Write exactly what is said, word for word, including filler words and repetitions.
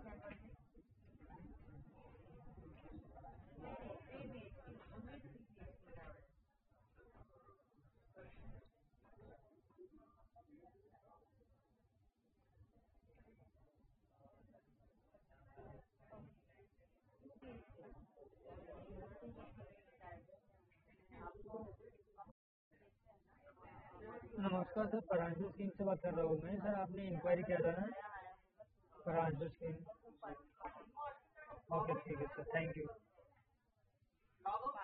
नमस्कार सर, परांजू सिंह से बात कर रहा हूँ मैं। सर आपने इंक्वायरी किया था ना? परांजू सिंह। ओके ठीक है सर, थैंक यू।